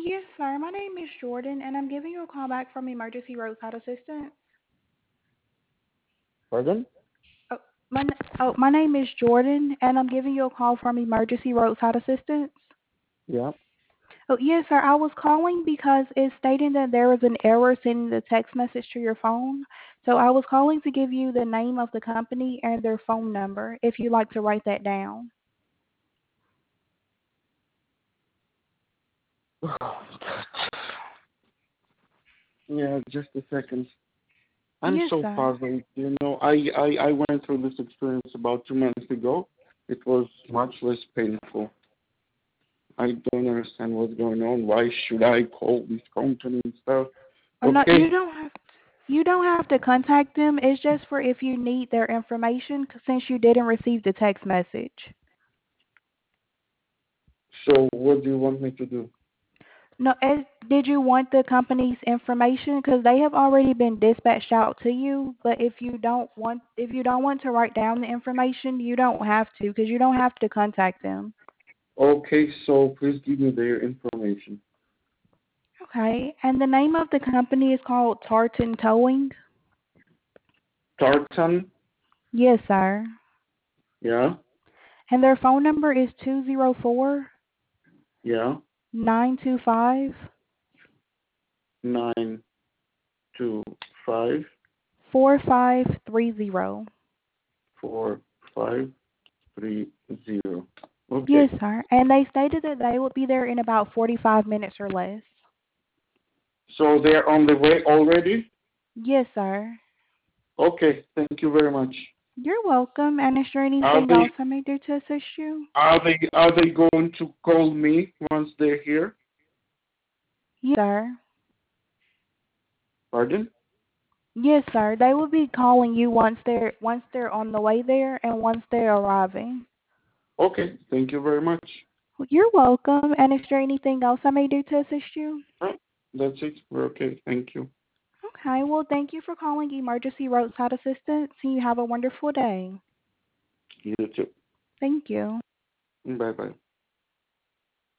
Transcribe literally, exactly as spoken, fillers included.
Yes, sir. My name is Jordan, and I'm giving you a call back from Emergency Roadside Assistance. Pardon? Oh, my n- oh, my name is Jordan, and I'm giving you a call from Emergency Roadside Assistance. Yeah. Oh, yes, sir. I was calling because it's stating that there was an error sending the text message to your phone. So I was calling to give you the name of the company and their phone number if you'd like to write that down. Yeah, just a second. I'm Yes, so sir. puzzled. You know, I, I, I went through this experience about two months ago. It was much less painful. I don't understand what's going on. Why should I call this company and stuff? Oh, no, you Okay, don't have you don't have to contact them. It's just for if you need their information 'cause since you didn't receive the text message. so what do you want me to do? No, eh, did you want the company's information? Because they have already been dispatched out to you. But if you don't want, if you don't want to write down the information, you don't have to, because you don't have to contact them. Okay, so please give me their information. Okay. And the name of the company is called Tartan Towing. Tartan, Yes, sir. yeah, And their phone number is two zero four yeah, nine two five nine two five four five three zero. four five three zero. Yes, Okay, sir. And they stated that they will be there in about forty-five minutes or less. so they're on the way already? Yes, sir. Okay, thank you very much. You're welcome. And is there Are anything they else I may do to assist you? are they are they going to call me once they're here? Yes, sir. Pardon? Yes, sir. They will be calling you once they're once they're on the way there and once they're arriving. Okay, thank you very much. Well, you're welcome. And is there anything else I may do to assist you? Right, that's it. We're okay. Thank you. Okay. Well, thank you for calling Emergency Roadside Assistance. You have a wonderful day. You too. Thank you. Bye bye.